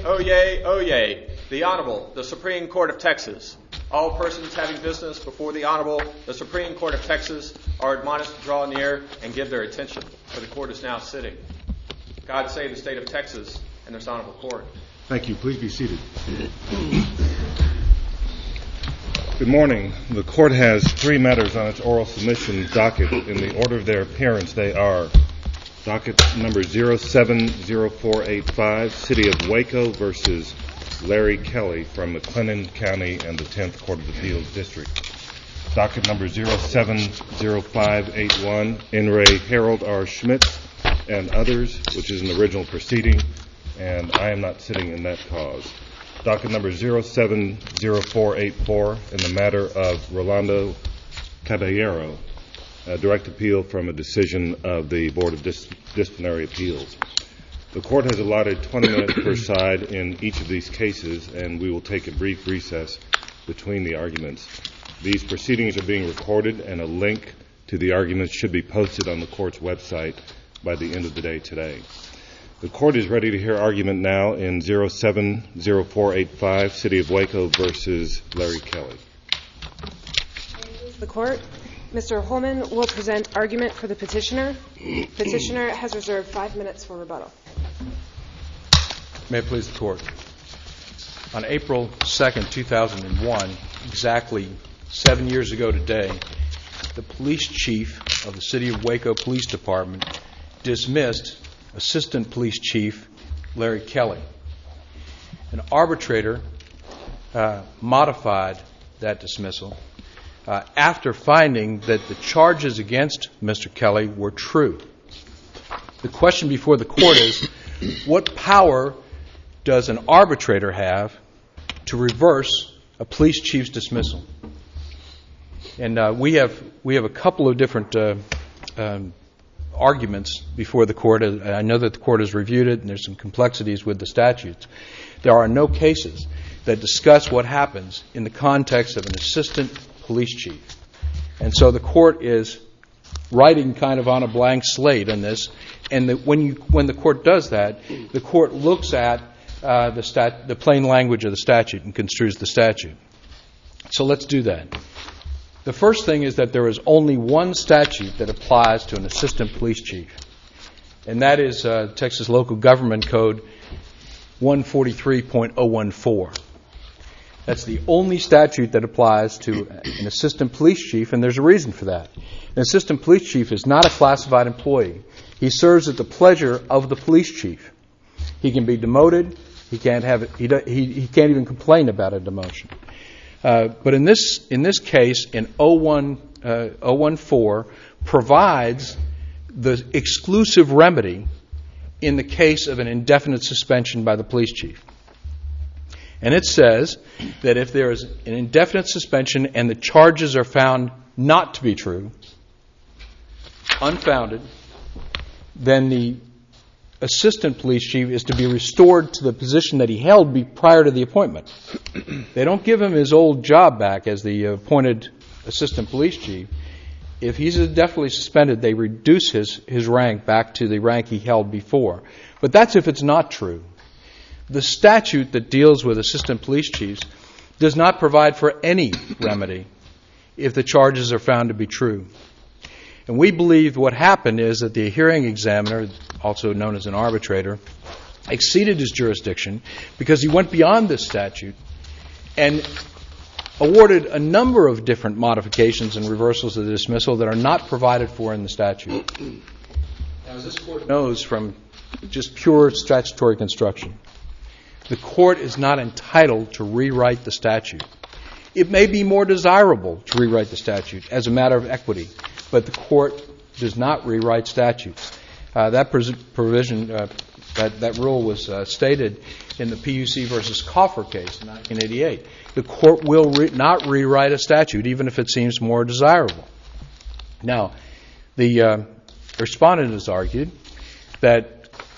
Oyez, oyez. The Honorable, the Supreme Court of Texas. All persons having business before the Honorable, the Supreme Court of Texas, are admonished to draw near and give their attention, for the Court is now sitting. God save the state of Texas and this Honorable Court. Thank you. Please be seated. Good morning. The Court has 3 matters on its oral submission docket. In the order of their appearance, they are docket number 070485, City of Waco versus Larry Kelly from McLennan County and the 10th Court of Appeals District. Docket number 070581, In re Harold R. Schmitz and others, which is an original proceeding, and I am not sitting in that cause. Docket number 070484, in the matter of Rolando Caballero, a direct appeal from a decision of the Board of Disciplinary Appeals. The Court has allotted 20 minutes per side in each of these cases, and we will take a brief recess between the arguments. These proceedings are being recorded, and a link to the arguments should be posted on the Court's website by the end of the day today. The Court is ready to hear argument now in 070485, City of Waco versus Larry Kelly. The Court. Mr. Holman will present argument for the petitioner. Petitioner has reserved 5 minutes for rebuttal. May it please the Court. On April 2nd, 2001, exactly 7 years ago today, the police chief of the City of Waco Police Department dismissed Assistant Police Chief Larry Kelly. An arbitrator modified that dismissal after finding that the charges against Mr. Kelly were true. The question before the Court is, what power does an arbitrator have to reverse a police chief's dismissal? And we have a couple of different arguments before the Court. I know that the Court has reviewed it, and there's some complexities with the statutes. There are no cases that discuss what happens in the context of an assistant police chief. And so the Court is writing kind of on a blank slate in this. And when the Court does that, the Court looks at the plain language of the statute and construes the statute. So let's do that. The first thing is that there is only one statute that applies to an assistant police chief, and that is Texas Local Government Code 143.014. That's the only statute that applies to an assistant police chief, and there's a reason for that. An assistant police chief is not a classified employee. He serves at the pleasure of the police chief. He can be demoted. He can't even complain about a demotion. But in this case, in 014 provides the exclusive remedy in the case of an indefinite suspension by the police chief. And it says that if there is an indefinite suspension and the charges are found not to be true, unfounded, then the assistant police chief is to be restored to the position that he held prior to the appointment. They don't give him his old job back as the appointed assistant police chief. If he's indefinitely suspended, they reduce his rank back to the rank he held before. But that's if it's not true. The statute that deals with assistant police chiefs does not provide for any remedy if the charges are found to be true. And we believe what happened is that the hearing examiner, also known as an arbitrator, exceeded his jurisdiction because he went beyond this statute and awarded a number of different modifications and reversals of the dismissal that are not provided for in the statute. Now, as this Court knows from just pure statutory construction, the Court is not entitled to rewrite the statute. It may be more desirable to rewrite the statute as a matter of equity, but the Court does not rewrite statutes. That provision, that rule was stated in the PUC versus Coffer case in 1988. The Court will not rewrite a statute, even if it seems more desirable. Now, the respondent has argued that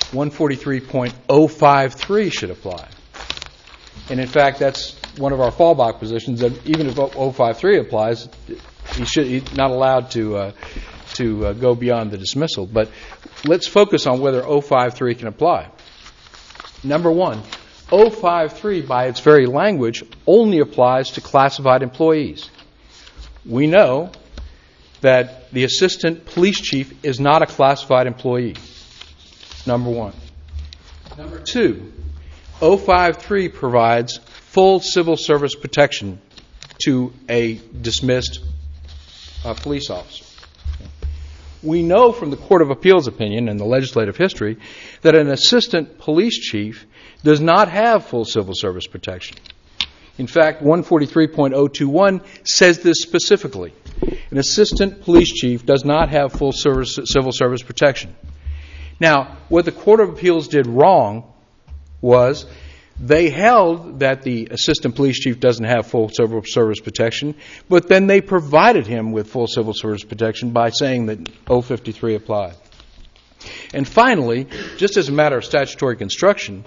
143.053 should apply. And in fact, that's one of our fallback positions, that even if 053 applies, he's not allowed to go beyond the dismissal. But let's focus on whether 053 can apply. Number one, 053, by its very language, only applies to classified employees. We know that the assistant police chief is not a classified employee, number one. Number two, 053 provides full civil service protection to a dismissed police officer. We know from the Court of Appeals opinion and the legislative history that an assistant police chief does not have full civil service protection. In fact, 143.021 says this specifically. An assistant police chief does not have full civil service protection. Now, what the Court of Appeals did wrong was they held that the assistant police chief doesn't have full civil service protection, but then they provided him with full civil service protection by saying that 053 applied. And finally, just as a matter of statutory construction,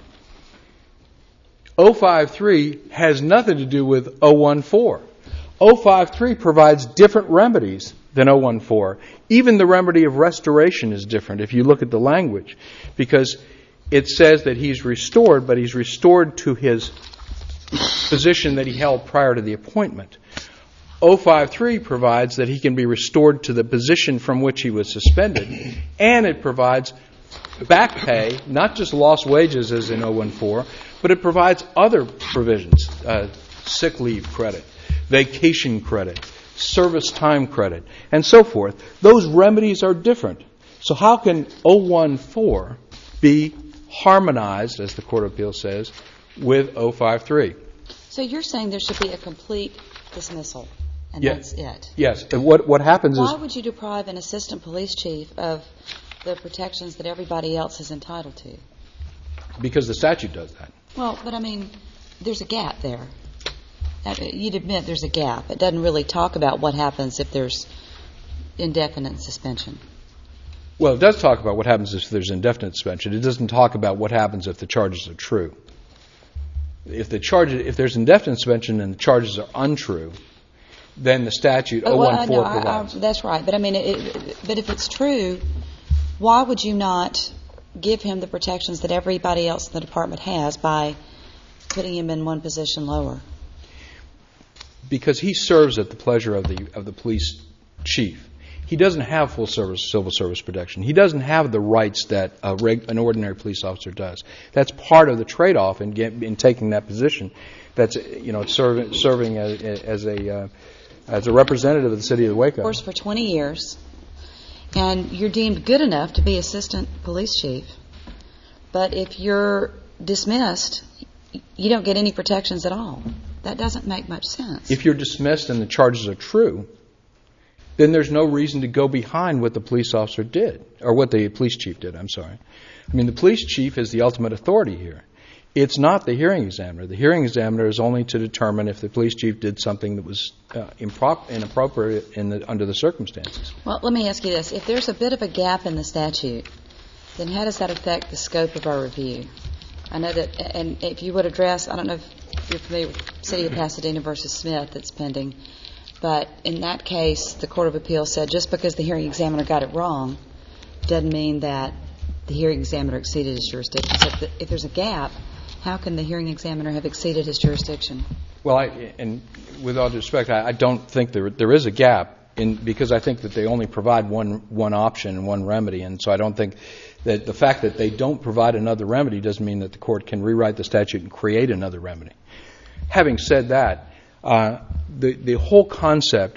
053 has nothing to do with 014. 053 provides different remedies than 014. Even the remedy of restoration is different if you look at the language, because it says that he's restored, but he's restored to his position that he held prior to the appointment. 053 provides that he can be restored to the position from which he was suspended, and it provides back pay, not just lost wages as in 014, but it provides other provisions, sick leave credit, vacation credit, service time credit, and so forth. Those remedies are different. So how can 014 be harmonized, as the Court of Appeals says, with 053? So you're saying there should be a complete dismissal, and Yes. that's it? Yes. And what happens Why is... would you deprive an assistant police chief of the protections that everybody else is entitled to? Because the statute does that. Well, but I mean, there's a gap there. You'd admit there's a gap. It doesn't really talk about what happens if there's indefinite suspension. Well, it does talk about what happens if there's indefinite suspension. It doesn't talk about what happens if the charges are true. If there's indefinite suspension and the charges are untrue, then the statute 014 provides. That's right. But I mean, but if it's true, why would you not give him the protections that everybody else in the department has by putting him in one position lower? Because he serves at the pleasure of the police chief. He doesn't have full civil service protection. He doesn't have the rights that an ordinary police officer does. That's part of the trade-off in taking that position. That's serving as a representative of the city of Waco. Of course, for 20 years, and you're deemed good enough to be assistant police chief. But if you're dismissed, you don't get any protections at all. That doesn't make much sense. If you're dismissed and the charges are true, then there's no reason to go behind what the police officer did, or what the police chief did, I'm sorry. I mean, the police chief is the ultimate authority here. It's not the hearing examiner. The hearing examiner is only to determine if the police chief did something that was inappropriate under the circumstances. Well, let me ask you this. If there's a bit of a gap in the statute, then how does that affect the scope of our review? I know that, and if you would address, I don't know if you're familiar with City of Pasadena versus Smith that's pending, but in that case, the Court of Appeals said just because the hearing examiner got it wrong doesn't mean that the hearing examiner exceeded his jurisdiction. So if there's a gap, how can the hearing examiner have exceeded his jurisdiction? Well, and with all due respect, I don't think there is a gap, because I think that they only provide one option and one remedy, and so I don't think that the fact that they don't provide another remedy doesn't mean that the court can rewrite the statute and create another remedy. Having said that, the whole concept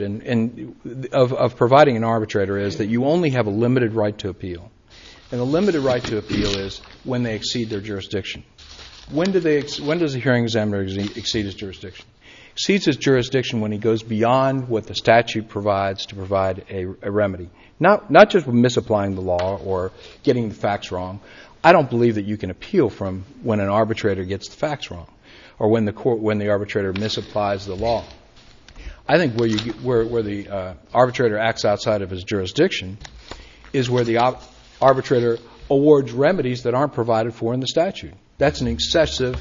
of providing an arbitrator is that you only have a limited right to appeal, and the limited right to appeal is when they exceed their jurisdiction. When does a hearing examiner exceed his jurisdiction? Exceeds his jurisdiction when he goes beyond what the statute provides to provide a remedy. Not just misapplying the law or getting the facts wrong. I don't believe that you can appeal from when an arbitrator gets the facts wrong, or when the arbitrator misapplies the law. I think where the arbitrator acts outside of his jurisdiction is where the arbitrator awards remedies that aren't provided for in the statute. That's an excessive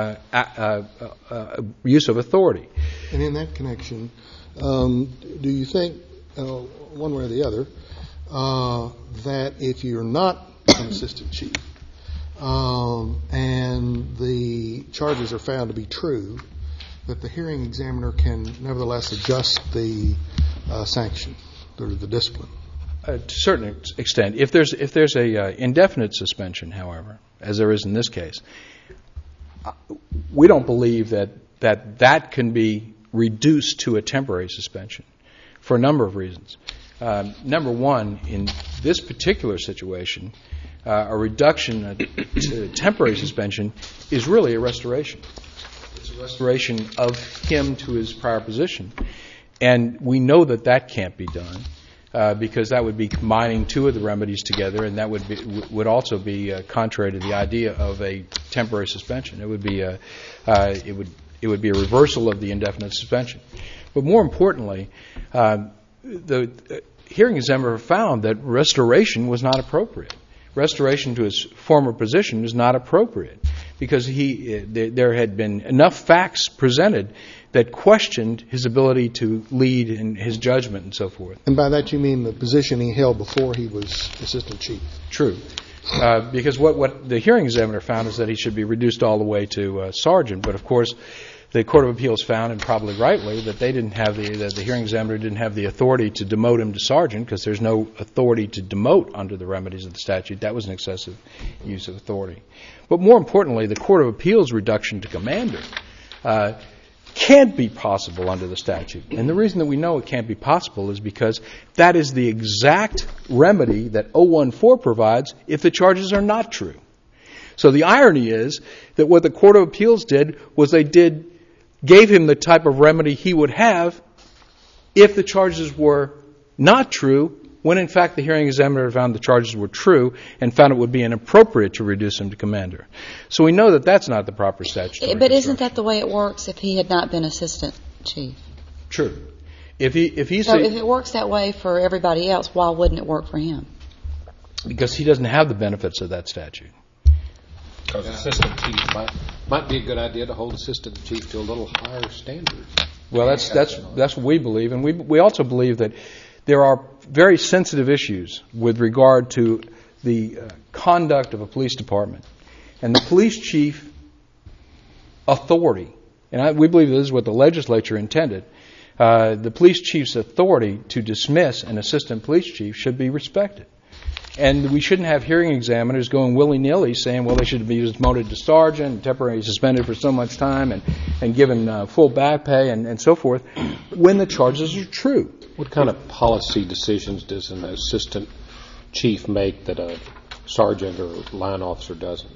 use of authority. And in that connection, do you think, one way or the other, that if you're not an assistant chief, and the charges are found to be true, that the hearing examiner can nevertheless adjust the sanction or the discipline? To a certain extent. If there's a indefinite suspension, however, as there is in this case, we don't believe that can be reduced to a temporary suspension for a number of reasons. Number one, in this particular situation, a reduction to temporary suspension is really a restoration. It's a restoration of him to his prior position. And we know that can't be done because that would be combining two of the remedies together, and that would also be contrary to the idea of a temporary suspension. It would be a reversal of the indefinite suspension. But more importantly, the hearing examiner found that restoration was not appropriate. Restoration to his former position is not appropriate because there had been enough facts presented that questioned his ability to lead and his judgment and so forth. And by that you mean the position he held before he was assistant chief? True. Because what the hearing examiner found is that he should be reduced all the way to sergeant. But of course, the Court of Appeals found, and probably rightly, that the hearing examiner didn't have the authority to demote him to sergeant because there's no authority to demote under the remedies of the statute. That was an excessive use of authority. But more importantly, the Court of Appeals reduction to commander can't be possible under the statute. And the reason that we know it can't be possible is because that is the exact remedy that 014 provides if the charges are not true. So the irony is that what the Court of Appeals did was they gave him the type of remedy he would have if the charges were not true, when in fact the hearing examiner found the charges were true and found it would be inappropriate to reduce him to commander. So we know that that's not the proper statutory. But isn't that the way it works if he had not been assistant chief? True. If it works that way for everybody else, why wouldn't it work for him? Because he doesn't have the benefits of that statute. Because assistant chief might be a good idea to hold assistant chief to a little higher standard. Well, that's what we believe, and we also believe that there are very sensitive issues with regard to the conduct of a police department and the police chief authority. And we believe this is what the legislature intended. The police chief's authority to dismiss an assistant police chief should be respected. And we shouldn't have hearing examiners going willy-nilly saying, well, they should be demoted to sergeant, temporarily suspended for so much time, and given full back pay and so forth, when the charges are true. What kind of policy decisions does an assistant chief make that a sergeant or line officer doesn't?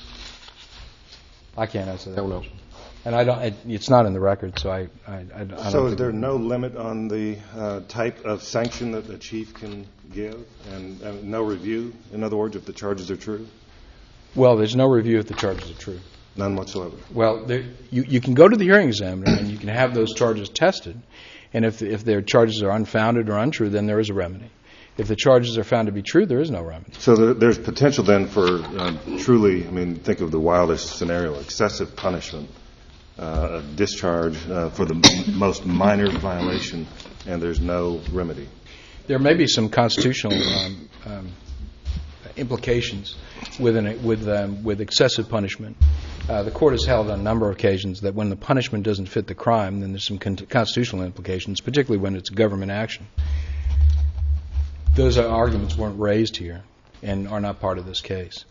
I can't answer that. I don't know. And it's not in the record, so I don't. So is there no limit on the type of sanction that the chief can give, and no review? In other words, if the charges are true? Well, there's no review if the charges are true. None whatsoever. Well, you can go to the hearing examiner and you can have those charges tested, and if their charges are unfounded or untrue, then there is a remedy. If the charges are found to be true, there is no remedy. So there's potential then for truly, think of the wildest scenario, excessive punishment. Discharge for the most minor violation, and there's no remedy. There may be some constitutional implications with excessive punishment. The court has held on a number of occasions that when the punishment doesn't fit the crime, then there's some constitutional implications, particularly when it's government action. Those arguments weren't raised here and are not part of this case.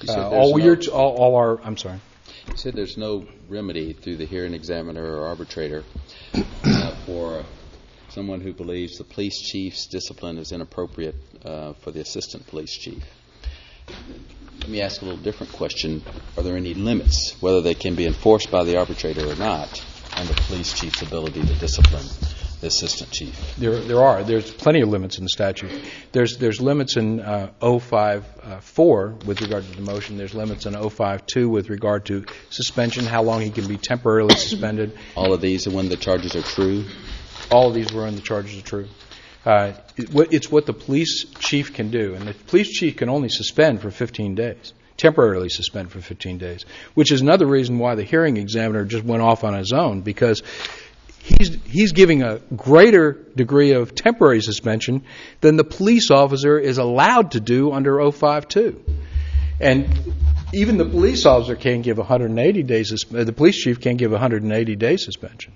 I'm sorry. You said there's no remedy through the hearing examiner or arbitrator for someone who believes the police chief's discipline is inappropriate for the assistant police chief. Let me ask a little different question. Are there any limits, whether they can be enforced by the arbitrator or not, on the police chief's ability to discipline the assistant chief? There are. There's plenty of limits in the statute. There's limits in 054 with regard to demotion. There's limits in 052 with regard to suspension, how long he can be temporarily suspended. All of these are when the charges are true? All of these were when the charges are true. It's what the police chief can do, and the police chief can only suspend for 15 days, temporarily suspend for 15 days, which is another reason why the hearing examiner just went off on his own, because he's giving a greater degree of temporary suspension than the police officer is allowed to do under 052. And even the police officer can't give 180 days. The police chief can't give 180 day suspension.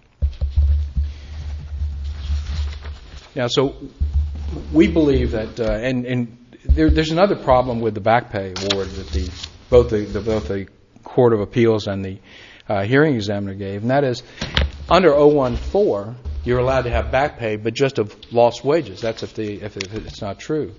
Now, so we believe that, and there's another problem with the back pay award that both the Court of Appeals and the hearing examiner gave, and that is under 014, you're allowed to have back pay, but just of lost wages. That's if it's not true.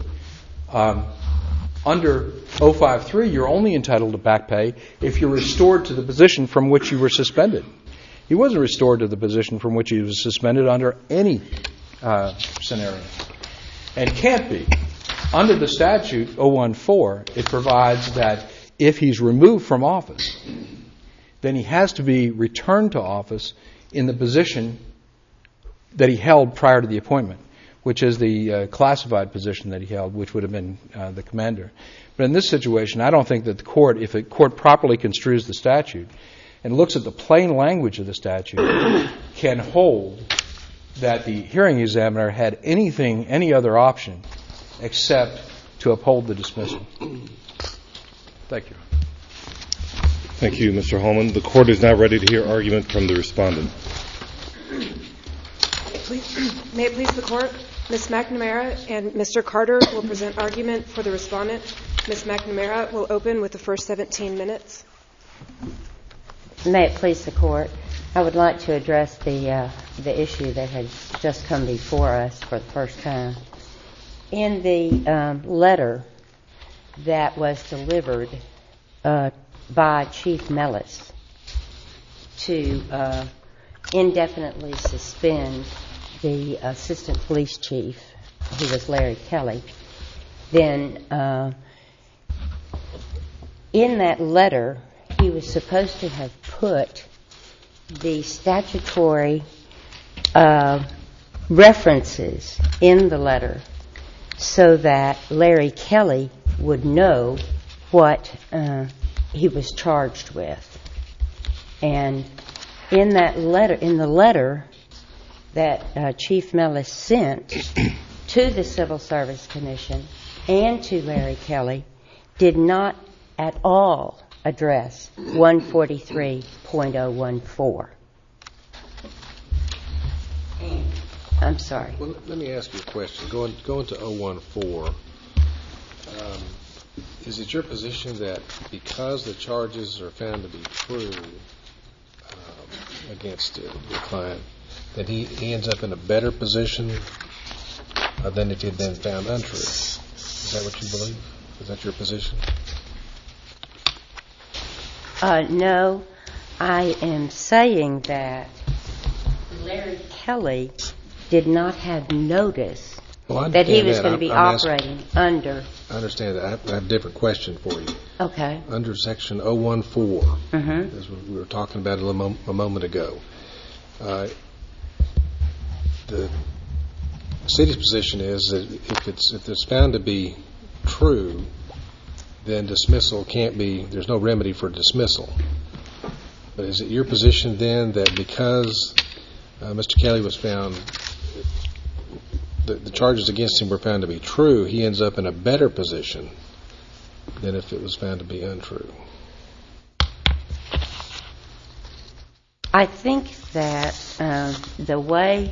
Under 053, you're only entitled to back pay if you're restored to the position from which you were suspended. He wasn't restored to the position from which he was suspended under any scenario, and can't be. Under the statute 014, it provides that if he's removed from office, then he has to be returned to office in the position that he held prior to the appointment, which is the classified position that he held, which would have been the commander. But in this situation, I don't think that the court, if a court properly construes the statute and looks at the plain language of the statute, can hold that the hearing examiner had any other option except to uphold the dismissal. Thank you. Thank you, Mr. Holman. The court is now ready to hear argument from the respondent. May it please the Court, Ms. McNamara and Mr. Carter will present argument for the respondent. Ms. McNamara will open with the first 17 minutes. May it please the Court, I would like to address the issue that has just come before us for the first time. In the letter that was delivered by Chief Mellis to indefinitely suspend the assistant police chief, who was Larry Kelly, then in that letter he was supposed to have put the statutory references in the letter so that Larry Kelly would know what he was charged with. And in that letter, in the letter that Chief Mellis sent to the Civil Service Commission and to Larry Kelly, did not at all address 143.014. I'm sorry. Well, let me ask you a question. Going to 014, is it your position that because the charges are found to be true against your client, that he ends up in a better position than if he had been found untrue? Is that what you believe? Is that your position? No, I am saying that Larry Kelly did not have notice that he was going to be operating under. I understand that. I have a different question for you. Okay. Under Section 014, as we were talking about a moment ago, the city's position is that if it's found to be true, then dismissal can't be, there's no remedy for dismissal. But is it your position then that because Mr. Kelly was found, the charges against him were found to be true, he ends up in a better position than if it was found to be untrue? I think that the way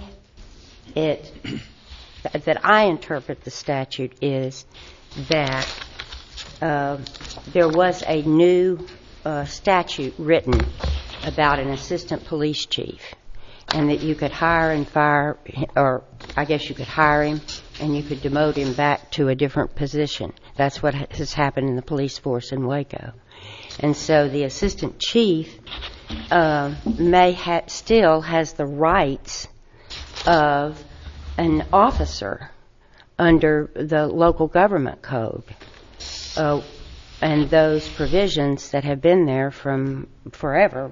that I interpret the statute is that there was a new statute written about an assistant police chief, and that you could hire and fire, or I guess you could hire him and you could demote him back to a different position. That's what has happened in the police force in Waco. And so the assistant chief still has the rights of an officer under the local government code. And those provisions that have been there from forever,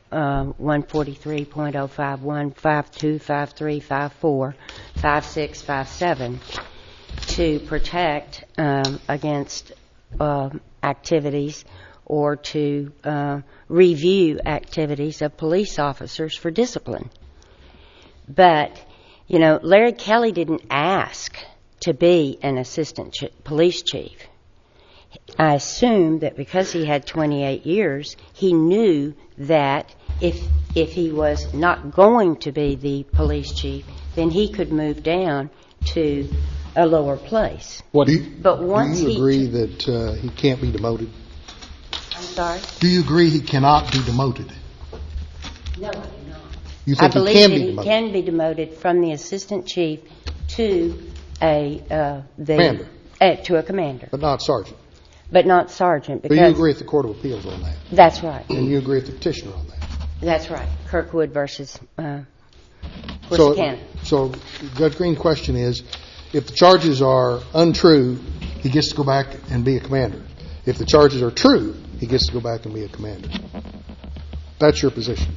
143.051, 52, 53, 54, 56, 57, to protect against activities or to review activities of police officers for discipline. But, you know, Larry Kelly didn't ask to be an assistant police chief. I assume that because he had 28 years, he knew that if he was not going to be the police chief, then he could move down to a lower place. Do you he agree that he can't be demoted? I'm sorry? Do you agree he cannot be demoted? No, I do not. You I think believe he can that be he demoted? can be demoted from the assistant chief to Commander. To a commander, But not sergeant. but not sergeant. But you Because agree with the Court of Appeals on that? that's right. And you agree with the petitioner on that? That's right. Kirkwood versus Corsicana. So Judge Green's question is, if the charges are untrue, he gets to go back and be a commander. If the charges are true, he gets to go back and be a commander. That's your position?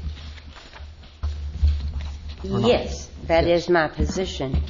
Yes, that is my position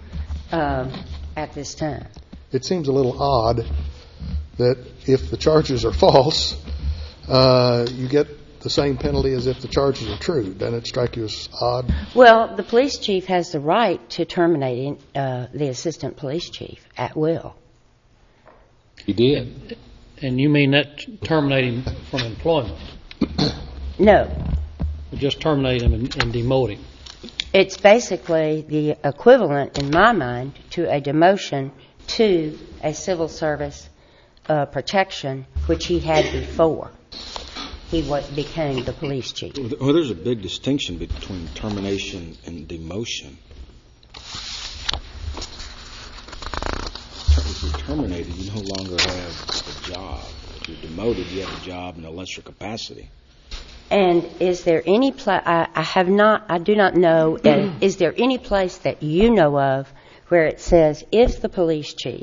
at this time. It seems a little odd that if the charges are false, you get the same penalty as if the charges are true. Doesn't it strike you as odd? Well, the police chief has the right to terminate the assistant police chief at will. He did. And you mean that terminate him from employment? No. Just terminate him and demote him? It's basically the equivalent, in my mind, to a demotion to a civil service protection, which he had before he became the police chief. Well, there's a big distinction between termination and demotion. If you're terminated, you no longer have a job. If you're demoted, you have a job in a lesser capacity. And is there any place, I do not know, is there any place that you know of where it says if the police chief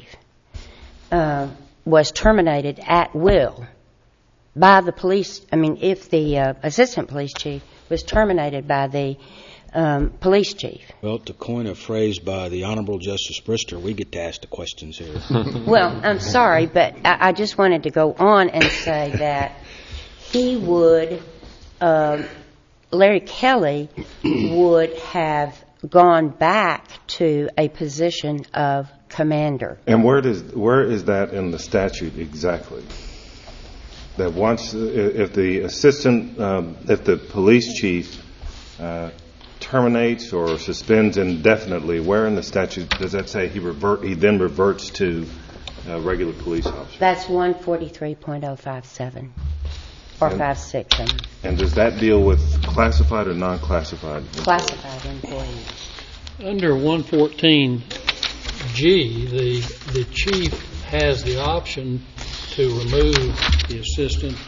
was terminated at will by the police, if the assistant police chief was terminated by the police chief? Well, to coin a phrase by the Honorable Justice Brister, we get to ask the questions here. Well, I'm sorry, but I just wanted to go on and say that he would... Larry Kelly would have gone back to a position of commander. And where is that in the statute exactly? That once, if the police chief terminates or suspends indefinitely, where in the statute does that say he then reverts to a regular police officer? That's 143.057. Or 56. And does that deal with classified or non-classified employees? Classified employees. Under 114G, the chief has the option to remove the assistant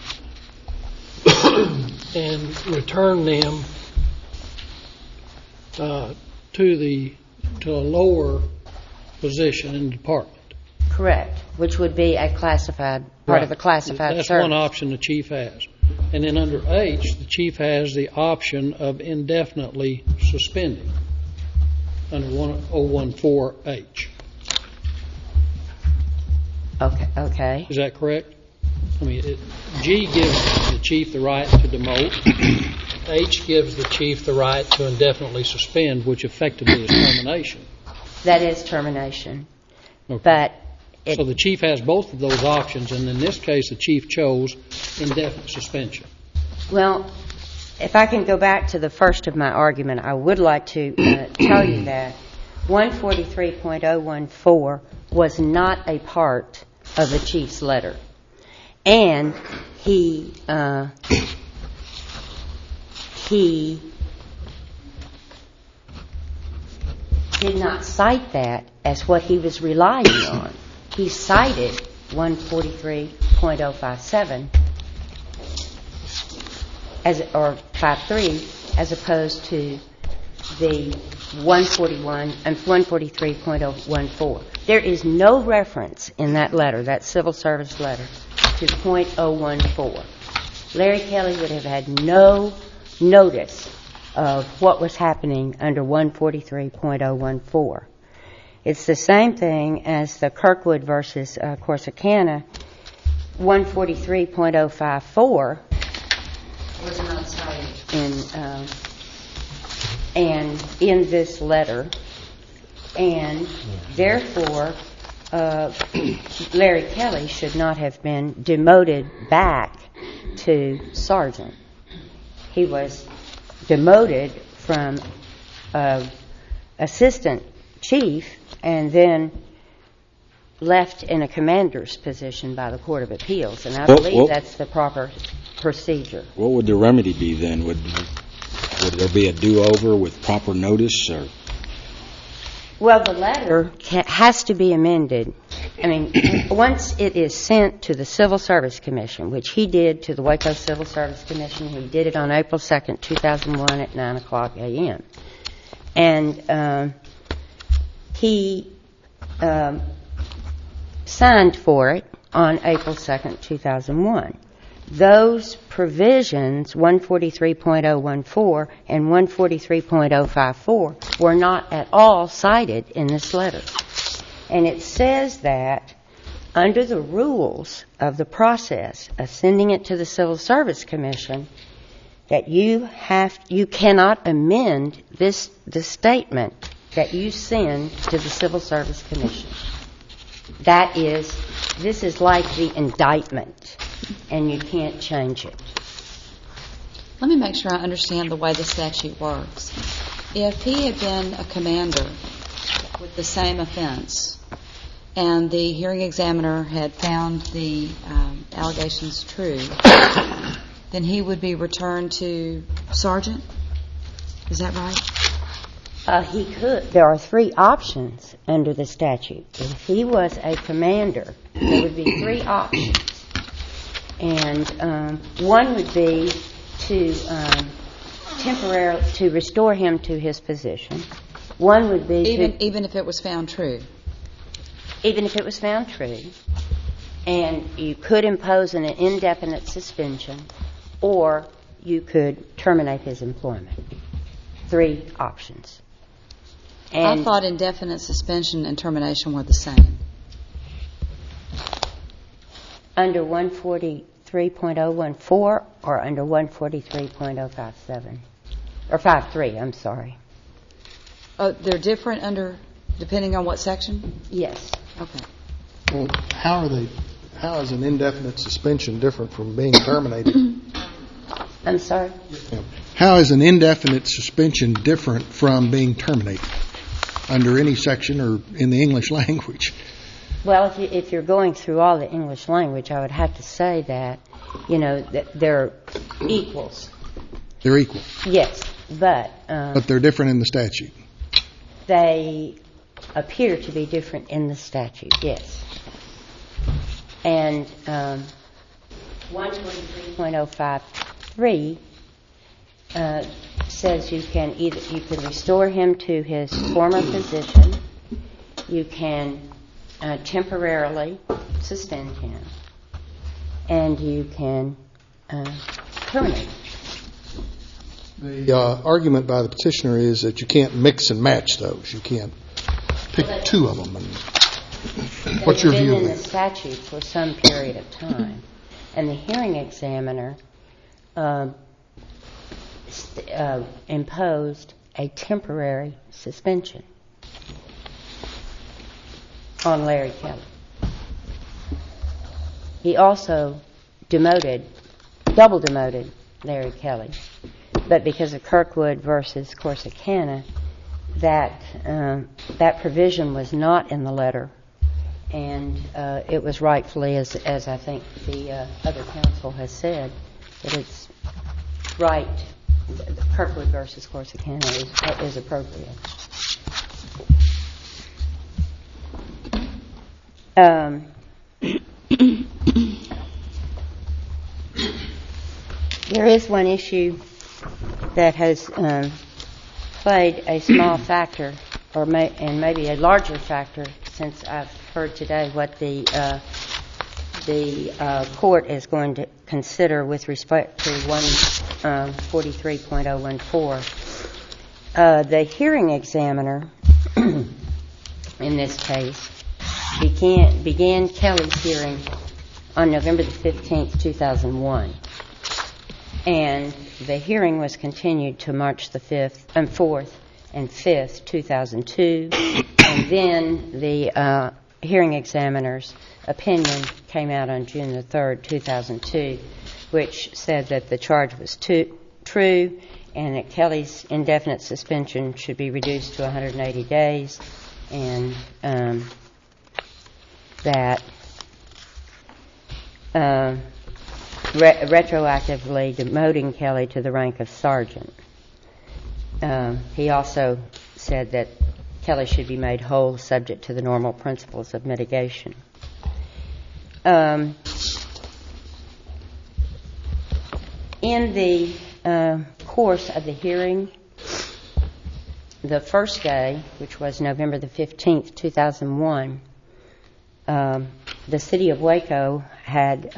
and return them to a lower position in the department. Correct, which would be a classified, part of the classified That's service. one option the chief has. And then under H, the chief has the option of indefinitely suspending under 1014H. Okay. Is that correct? G gives the chief the right to demote. H gives the chief the right to indefinitely suspend, which effectively is termination. That is termination. Okay. But so the chief has both of those options, and in this case, the chief chose indefinite suspension. Well, if I can go back to the first of my argument, I would like to tell you that 143.014 was not a part of the chief's letter. And he did not cite that as what he was relying on. He cited 143.057 or 53 as opposed to the 143.014. There is no reference in that letter, that civil service letter, to .014. Larry Kelly would have had no notice of what was happening under 143.014. It's the same thing as the Kirkwood versus Corsicana. 143.054 was not cited in this letter, and therefore Larry Kelly should not have been demoted back to sergeant. He was demoted from assistant chief and then left in a commander's position by the Court of Appeals, and I believe that's the proper procedure. What would the remedy be then? Would there be a do-over with proper notice? Or? Well, the letter has to be amended. I mean, once it is sent to the Civil Service Commission, which he did to the Waco Civil Service Commission, he did it on April 2nd, 2001 at 9 o'clock a.m. And he signed for it on April 2nd, 2001. Those provisions, 143.014 and 143.054, were not at all cited in this letter. And it says that under the rules of the process of sending it to the Civil Service Commission, that you cannot amend this statement that you send to the Civil Service Commission. This is like the indictment, and you can't change it. Let me make sure I understand the way the statute works. If he had been a commander with the same offense, and the hearing examiner had found the allegations true, then he would be returned to sergeant? Is that right? He could. There are three options under the statute. If he was a commander, there would be three options. And one would be to temporarily to restore him to his position. One would be even if it was found true. Even if it was found true, and you could impose an indefinite suspension, or you could terminate his employment. Three options. And I thought indefinite suspension and termination were the same. Under 143.014 or under 143.057 or 53. I'm sorry. Oh, they're different depending on what section? Yes. Okay. Well, how is an indefinite suspension different from being terminated? I'm sorry? How is an indefinite suspension different from being terminated under any section or in the English language? Well, if you're going through all the English language, I would have to say that, that they're equals. They're equal? Yes, but they're different in the statute? They appear to be different in the statute, yes. And 143.053 says you can restore him to his former position, you can temporarily suspend him, and you can terminate him. The argument by the petitioner is that you can't mix and match those. You can't pick two of them. What's your view of that? They've been in the statute for some period of time, and the hearing examiner imposed a temporary suspension on Larry Kelly. He also double demoted Larry Kelly. But because of Kirkwood versus Corsicana, that provision was not in the letter, and it was rightfully, as I think the other counsel has said, that it's right. Kirkwood versus Corsicana is appropriate. There is one issue that has played a small factor, and maybe a larger factor, since I've heard today what the court is going to consider with respect to 143.014. The hearing examiner, in this case, began Kelly's hearing on November the 15th, 2001. And the hearing was continued to March the 4th and 5th, 2002. And then the hearing examiner's opinion came out on June the 3rd, 2002, which said that the charge was true and that Kelly's indefinite suspension should be reduced to 180 days and that retroactively demoting Kelly to the rank of sergeant. He also said that Kelly should be made whole subject to the normal principles of mitigation. In the course of the hearing, the first day, which was November the 15th, 2001, the city of Waco had,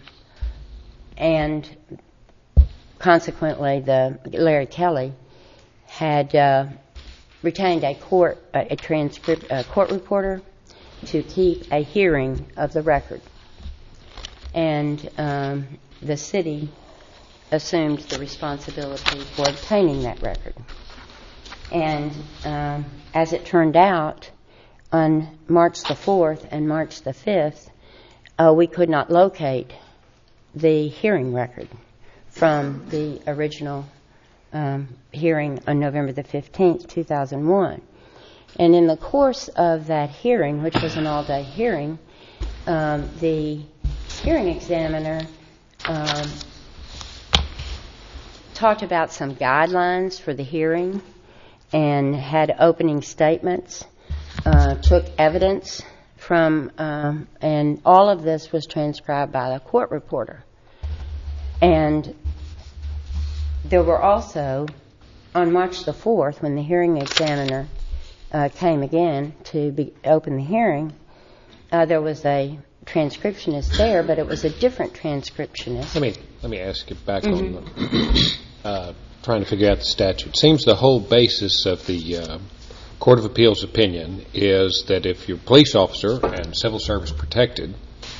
and consequently Larry Kelly, had retained a court reporter to keep a hearing of the record. And the city assumed the responsibility for obtaining that record. And as it turned out, on March the 4th and March the 5th, we could not locate the hearing record from the original hearing on November the 15th, 2001. And in the course of that hearing, which was an all-day hearing, the hearing examiner talked about some guidelines for the hearing and had opening statements, took evidence from, and all of this was transcribed by the court reporter. And there were also, on March the 4th, when the hearing examiner came again to open the hearing, there was a transcriptionist there, but it was a different transcriptionist. Let me ask you back on trying to figure out the statute. It seems the whole basis of the Court of Appeals opinion is that if you're a police officer and civil service protected,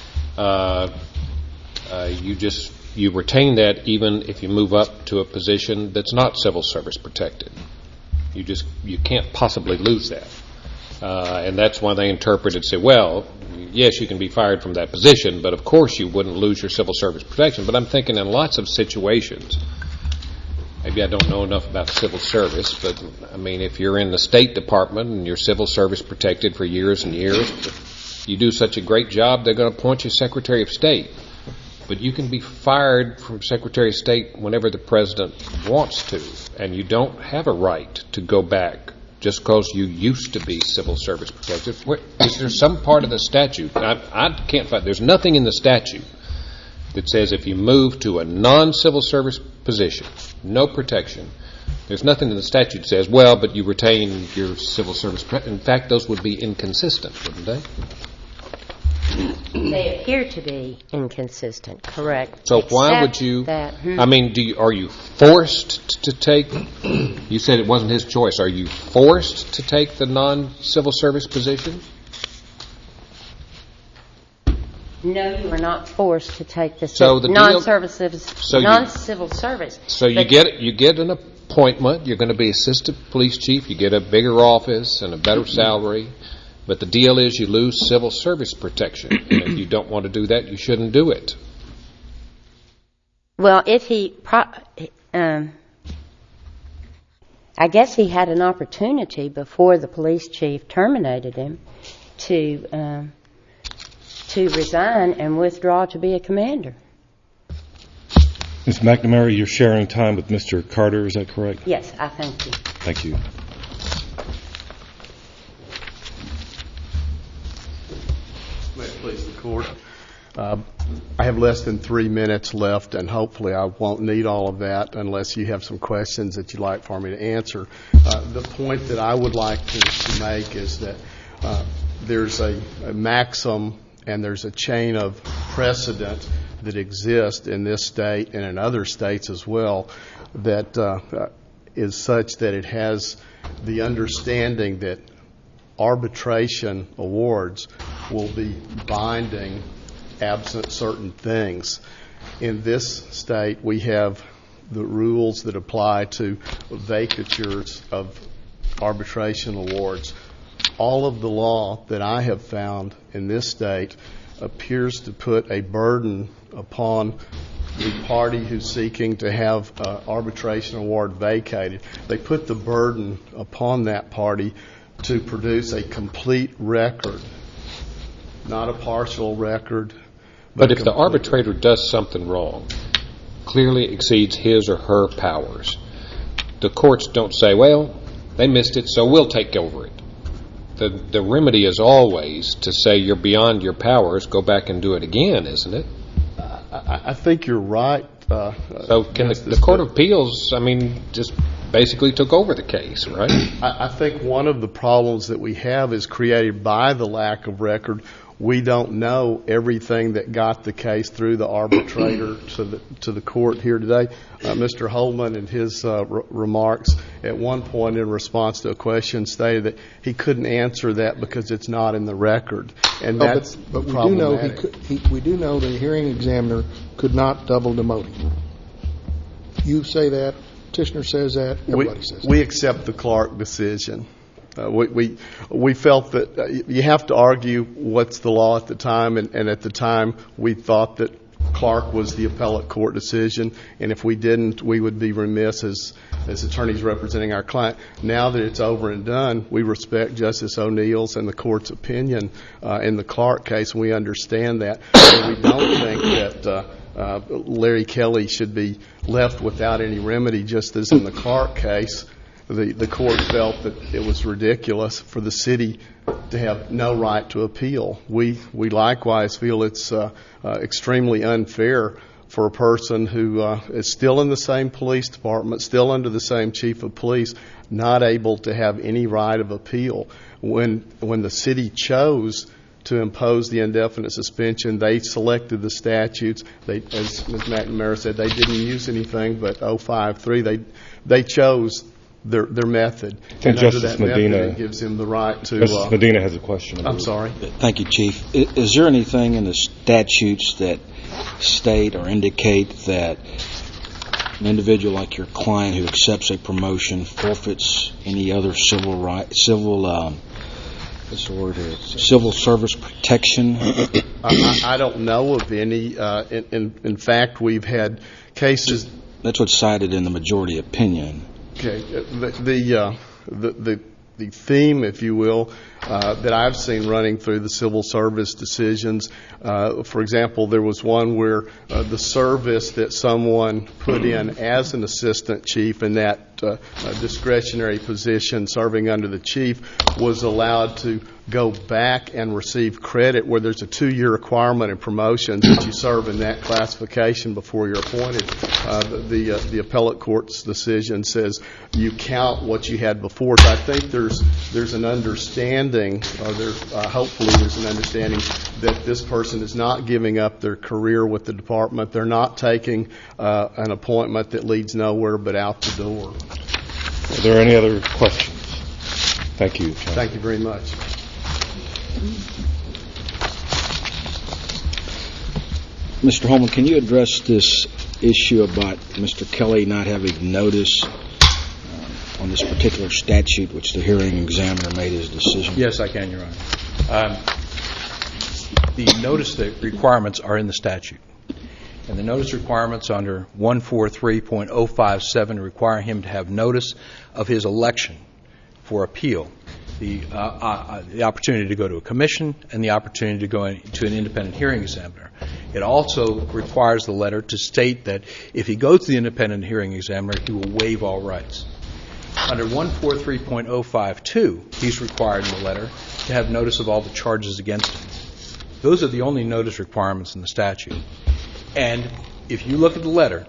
you retain that even if you move up to a position that's not civil service protected. You can't possibly lose that. And that's why they interpret it and say, well, yes, you can be fired from that position, but of course you wouldn't lose your civil service protection. But I'm thinking in lots of situations, maybe I don't know enough about civil service, but I mean, if you're in the State Department and you're civil service protected for years and years, you do such a great job, they're going to appoint you Secretary of State. But you can be fired from Secretary of State whenever the President wants to, and you don't have a right to go back just because you used to be civil service protected. Is there some part of the statute? I can't find. There's nothing in the statute that says if you move to a non-civil service position, no protection. There's nothing in the statute that says, well, but you retain your civil service protection. In fact, those would be inconsistent, wouldn't they? They appear to be inconsistent, correct. So why would you, I mean, are you forced to take, you said it wasn't his choice, are you forced to take the non-civil service position? No, you are not forced to take the non-civil service. So you get an appointment, you're going to be assistant police chief, you get a bigger office and a better salary. But the deal is you lose civil service protection. And if you don't want to do that, you shouldn't do it. Well, I guess he had an opportunity before the police chief terminated him to resign and withdraw to be a commander. Ms. McNamara, you're sharing time with Mr. Carter, is that correct? Yes, I thank you. Thank you. May it please the Court. I have less than 3 minutes left, and hopefully I won't need all of that unless you have some questions that you'd like for me to answer. The point that I would like to make is that there's a maxim and there's a chain of precedent that exists in this state and in other states as well that is such that it has the understanding that arbitration awards will be binding absent certain things. In this state, we have the rules that apply to vacatures of arbitration awards all of the law that I have found in this state appears to put a burden upon the party who's seeking to have arbitration award vacated. They put the burden upon that party to produce a complete record, not a partial record. But if the arbitrator does something wrong, clearly exceeds his or her powers, the courts don't say, well, they missed it, so we'll take over it. The remedy is always to say you're beyond your powers, go back and do it again, isn't it? I think you're right. So can the Court of Appeals, just basically took over the case, right? I think one of the problems that we have is created by the lack of record. We don't know everything that got the case through the arbitrator to the court here today. Mr. Holman, in his remarks at one point in response to a question, stated that he couldn't answer that because it's not in the record, and that's but we problematic. we do know the hearing examiner could not double demote him. You say that. Petitioner says that. Everybody says that. We accept the Clark decision. We felt that you have to argue what's the law at the time, and at the time we thought that Clark was the appellate court decision, and if we didn't, we would be remiss as attorneys representing our client. Now that it's over and done, we respect Justice O'Neill's and the court's opinion in the Clark case, and we understand that. So we don't think that Larry Kelly should be left without any remedy, just as in the Clark case. The court felt that it was ridiculous for the city to have no right to appeal. We likewise feel it's extremely unfair for a person who is still in the same police department, still under the same chief of police, not able to have any right of appeal. When the city chose to impose the indefinite suspension, they selected the statutes. As Ms. McNamara said, they didn't use anything but 053. They chose their method. And Justice Medina, it gives him the right to... Justice Medina has a question. I'm sorry. Thank you, Chief. Is there anything in the statutes that state or indicate that an individual like your client who accepts a promotion forfeits any other civil service protection? I don't know of any. In fact, we've had cases... That's what's cited in the majority opinion. Okay. The theme, if you will, that I've seen running through the civil service decisions, for example, there was one where the service that someone put in as an assistant chief in that discretionary position serving under the chief was allowed to go back and receive credit where there's a 2-year requirement in promotions that you serve in that classification before you're appointed. The appellate court's decision says you count what you had before. So I think there's an understanding, or hopefully there's an understanding that this person is not giving up their career with the department. They're not taking an appointment that leads nowhere but out the door. Are there any other questions? Thank you. Thank you very much. Mr. Holman, can you address this issue about Mr. Kelly not having notice on this particular statute, which the hearing examiner made his decision? Yes, I can, Your Honor. The notice requirements are in the statute. And the notice requirements under 143.057 require him to have notice of his election for appeal, the opportunity to go to a commission, and the opportunity to go to an independent hearing examiner. It also requires the letter to state that if he goes to the independent hearing examiner, he will waive all rights. Under 143.052, he's required in the letter to have notice of all the charges against him. Those are the only notice requirements in the statute. And if you look at the letter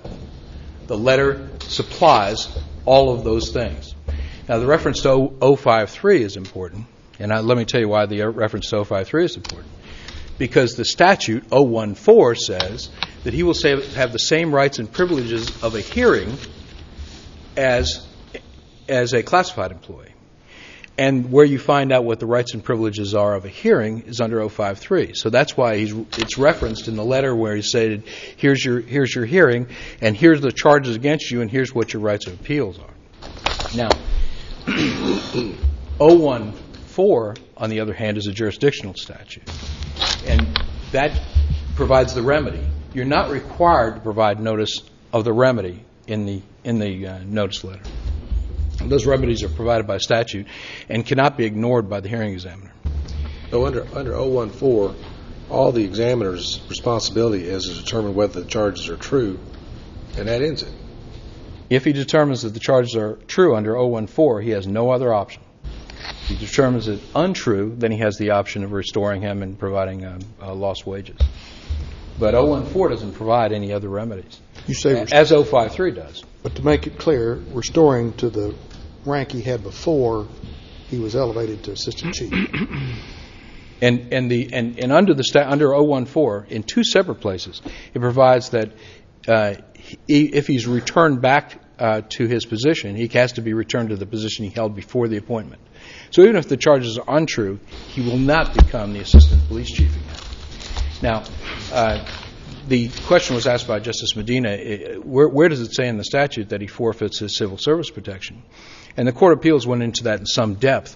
supplies all of those things. Now, the reference to 053 is important, and let me tell you why the reference to 053 is important. Because the statute, 014, says that he will have the same rights and privileges of a hearing as a classified employee. And where you find out what the rights and privileges are of a hearing is under 053. So that's why it's referenced in the letter where he stated, here's your hearing, and here's the charges against you, and here's what your rights of appeals are. Now, 014 01-4, on the other hand, is a jurisdictional statute. And that provides the remedy. You're not required to provide notice of the remedy in the notice letter. Those remedies are provided by statute and cannot be ignored by the hearing examiner. So under 01-4, all the examiner's responsibility is to determine whether the charges are true, and that ends it. If he determines that the charges are true under 01-4, he has no other option. If he determines it untrue, then he has the option of restoring him and providing lost wages. But 01-4 doesn't provide any other remedies, You say as 053 does. But to make it clear, restoring to the rank he had before he was elevated to assistant chief. And under 01-4, in two separate places, it provides that if he's returned back to his position, he has to be returned to the position he held before the appointment. So even if the charges are untrue, he will not become the assistant police chief again. Now, the question was asked by Justice Medina, where does it say in the statute that he forfeits his civil service protection? And the Court of Appeals went into that in some depth.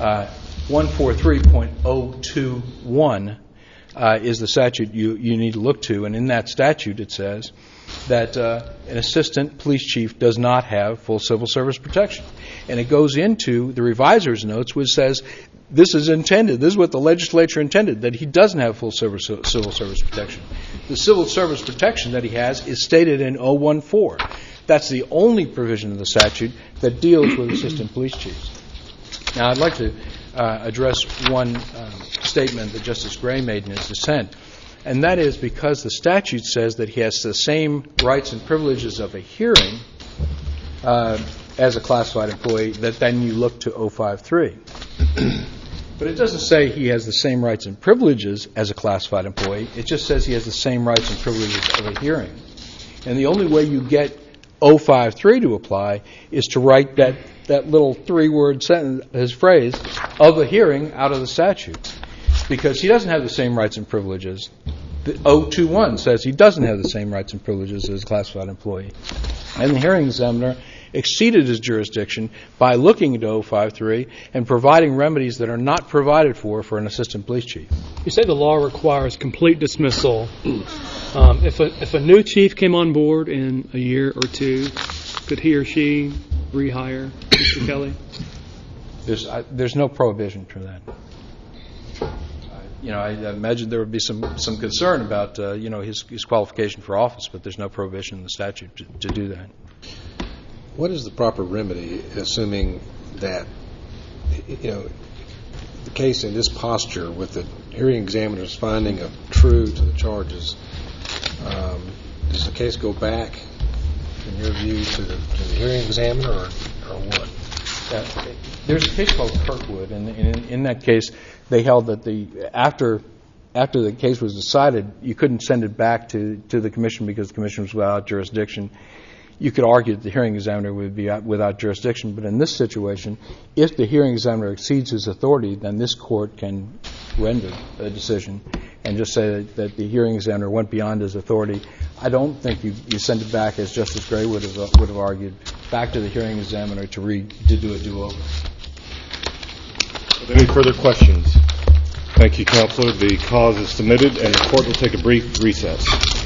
143.021 is the statute you need to look to, and in that statute it says that an assistant police chief does not have full civil service protection. And it goes into the reviser's notes, which says this is intended, this is what the legislature intended, that he doesn't have full civil service protection. The civil service protection that he has is stated in 01-4. That's the only provision of the statute that deals with assistant police chiefs. Now, I'd like to address one statement that Justice Gray made in his dissent, and that is because the statute says that he has the same rights and privileges of a hearing as a classified employee, that then you look to 053. But it doesn't say he has the same rights and privileges as a classified employee. It just says he has the same rights and privileges of a hearing. And the only way you get 053 to apply is to write that little three-word sentence, his phrase, of a hearing out of the statute. Because he doesn't have the same rights and privileges. The 021 says he doesn't have the same rights and privileges as a classified employee. And the hearing examiner exceeded his jurisdiction by looking into 053 and providing remedies that are not provided for an assistant police chief. You say the law requires complete dismissal. If a new chief came on board in a year or two, could he or she rehire Mr. Kelly? There's no prohibition for that. I imagine there would be some concern about his qualification for office, but there's no prohibition in the statute to do that. What is the proper remedy, assuming that the case in this posture with the hearing examiner's finding of true to the charges? Does the case go back, in your view, to the hearing examiner, or what? There's a case called Kirkwood, and in that case, they held that after the case was decided, you couldn't send it back to the commission because the commission was without jurisdiction. You could argue that the hearing examiner would be without jurisdiction, but in this situation, if the hearing examiner exceeds his authority, then this court can render a decision and just say that the hearing examiner went beyond his authority. I don't think you send it back, as Justice Gray would have argued, back to the hearing examiner to do a do-over. Any further questions? Thank you, Counselor. The cause is submitted, and the court will take a brief recess.